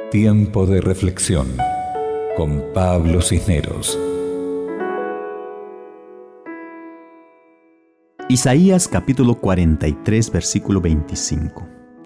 Tiempo de reflexión con Pablo Cisneros. Isaías capítulo 43, versículo 25.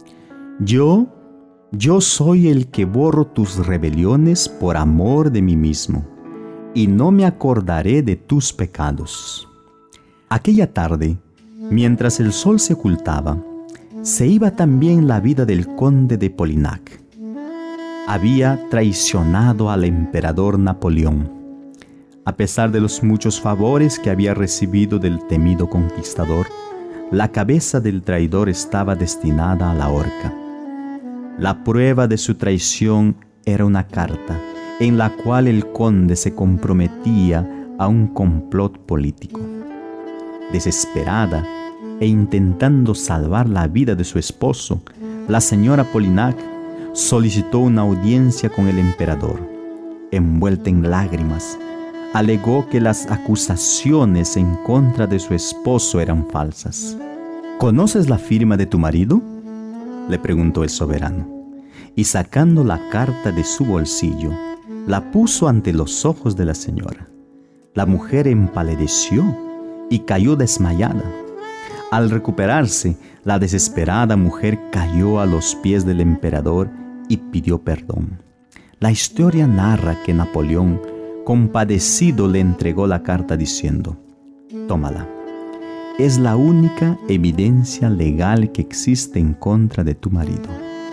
Yo soy el que borro tus rebeliones por amor de mí mismo, y no me acordaré de tus pecados. Aquella tarde, mientras el sol se ocultaba, se iba también la vida del conde de Polignac. Había traicionado al emperador Napoleón. A pesar de los muchos favores que había recibido del temido conquistador, la cabeza del traidor estaba destinada a la horca. La prueba de su traición era una carta en la cual el conde se comprometía a un complot político. Desesperada e intentando salvar la vida de su esposo, la señora Polignac solicitó una audiencia con el emperador. Envuelta en lágrimas, alegó que las acusaciones en contra de su esposo eran falsas. ¿Conoces la firma de tu marido?, le preguntó el soberano, y sacando la carta de su bolsillo, la puso ante los ojos de la señora. La mujer empalideció y cayó desmayada. Al recuperarse, la desesperada mujer cayó a los pies del emperador y pidió perdón. La historia narra que Napoleón, compadecido, le entregó la carta diciendo: «Tómala. Es la única evidencia legal que existe en contra de tu marido.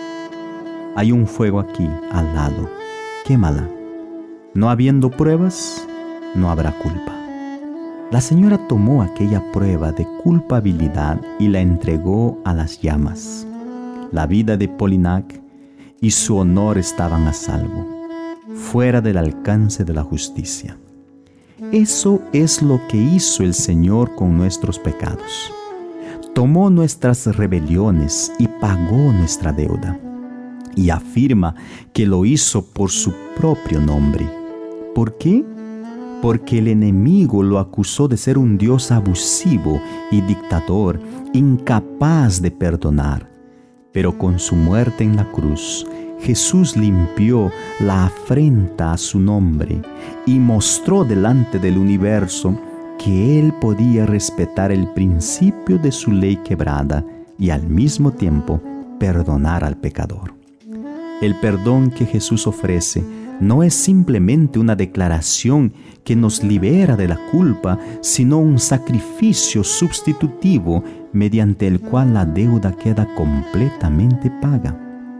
Hay un fuego aquí, al lado. Quémala. No habiendo pruebas, no habrá culpa». La señora tomó aquella prueba de culpabilidad y la entregó a las llamas. La vida de Polignac y su honor estaban a salvo, fuera del alcance de la justicia. Eso es lo que hizo el Señor con nuestros pecados. Tomó nuestras rebeliones y pagó nuestra deuda. Y afirma que lo hizo por su propio nombre. ¿Por qué? Porque el enemigo lo acusó de ser un Dios abusivo y dictador, incapaz de perdonar. Pero con su muerte en la cruz, Jesús limpió la afrenta a su nombre y mostró delante del universo que Él podía respetar el principio de su ley quebrada y al mismo tiempo perdonar al pecador. El perdón que Jesús ofrece no es simplemente una declaración que nos libera de la culpa, sino un sacrificio sustitutivo mediante el cual la deuda queda completamente paga.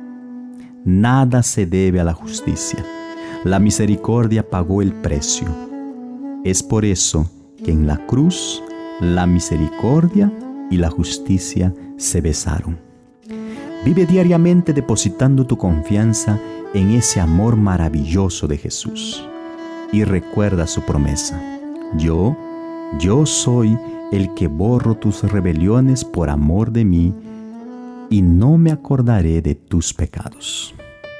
Nada se debe a la justicia. La misericordia pagó el precio. Es por eso que en la cruz la misericordia y la justicia se besaron. Vive diariamente depositando tu confianza en ese amor maravilloso de Jesús. Y recuerda su promesa: Yo soy el que borro tus rebeliones por amor de mí, y no me acordaré de tus pecados.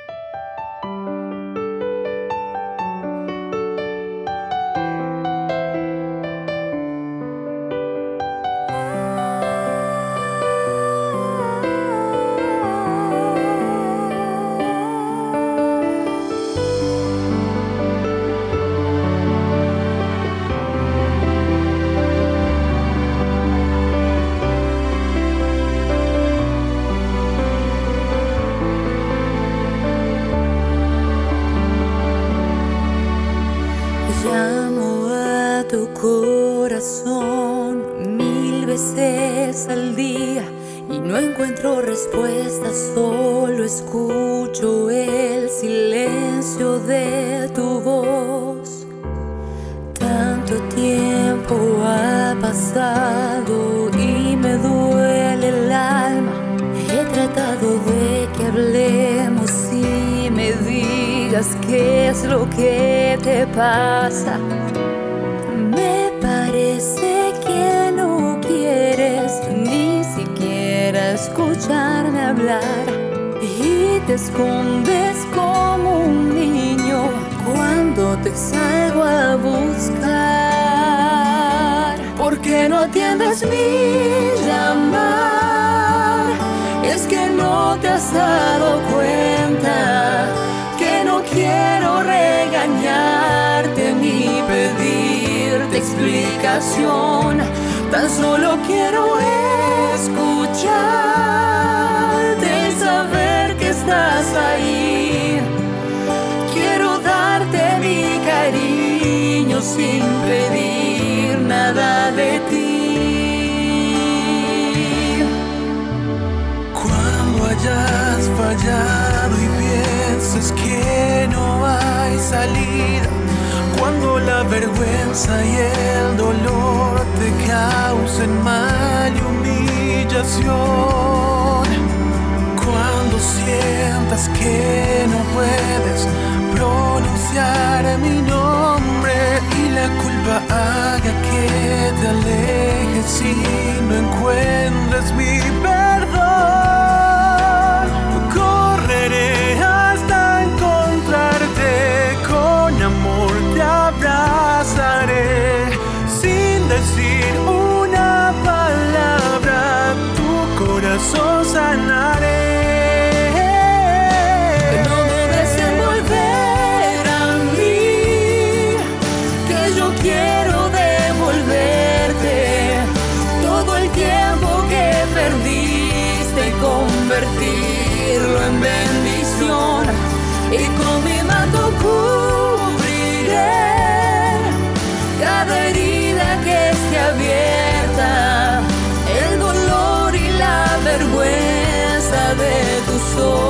Llamo a tu corazón 1000 veces al día y no encuentro respuesta, solo escucho el silencio de tu voz. Tanto tiempo ha pasado y me duele el alma. He tratado de que hablemos y me digas qué es lo que te pasa. Me parece que no quieres ni siquiera escucharme hablar y te escondes como un niño cuando te salgo a buscar. ¿Por qué no atiendes mi llamar? Es que no te has dado cuenta oración. Tan solo quiero escucharte y saber que estás ahí. Quiero darte mi cariño sin pedir nada de ti. Cuando hayas fallado y pienses que no hay salida, cuando la vergüenza y el dolor te causen mal y humillación, cuando sientas que no puedes pronunciar mi nombre y la culpa haga que te alejes y no encuentres mi perdón, correré hasta encontrarte, con amor te abrazaré, sin decir una palabra, tu corazón sanaré. No dudes en volver a mí, que yo quiero devolverte todo el tiempo que perdiste y convertirlo en bendición. Y con mi manto cubriré cada herida que esté abierta, el dolor y la vergüenza de tu sol.